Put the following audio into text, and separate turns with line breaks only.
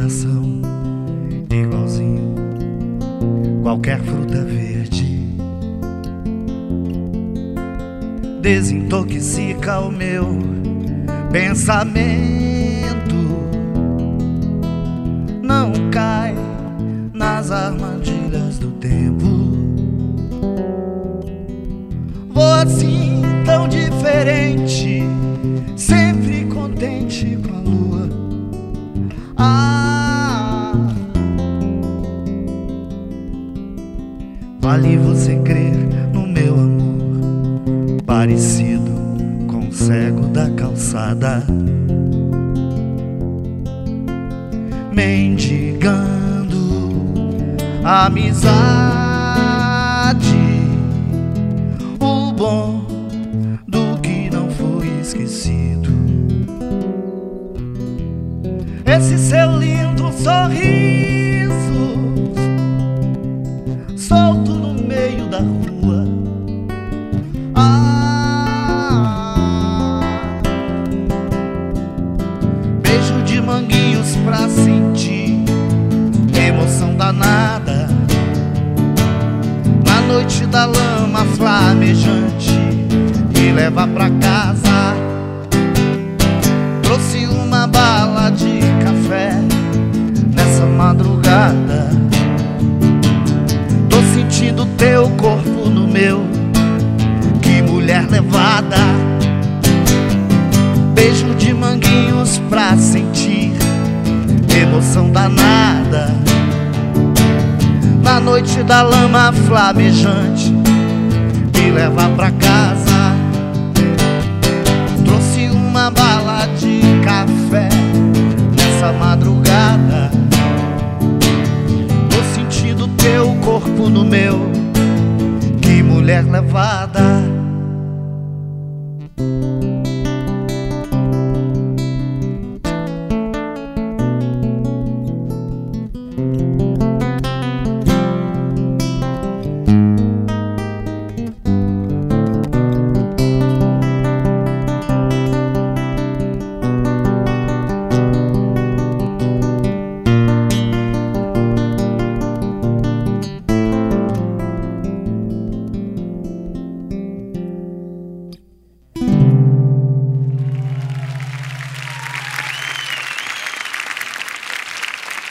coração igualzinho qualquer fruta verde. Desintoxica o meu pensamento, não cai nas armadilhas do tempo. Vou assim tão diferente, sempre contente com a lua. Vale você crer no meu amor, parecido com o cego da calçada, mendigando a amizade, o bom do que não foi esquecido. Esse seu lindo sorriso solto no meio da rua. Beijo de manguinhos pra sentir emoção danada, na noite da lama flamejante, e levar pra casa. Trouxe uma bala de café nessa madrugada. Tô sentindo teu corpo no meu, que mulher levada. Beijo de manguinhos pra sentir emoção danada, na noite da lama flamejante, e levar pra casa. Trouxe uma bala de café nessa madrugada. Tô sentindo teu corpo no meu, que mulher levada.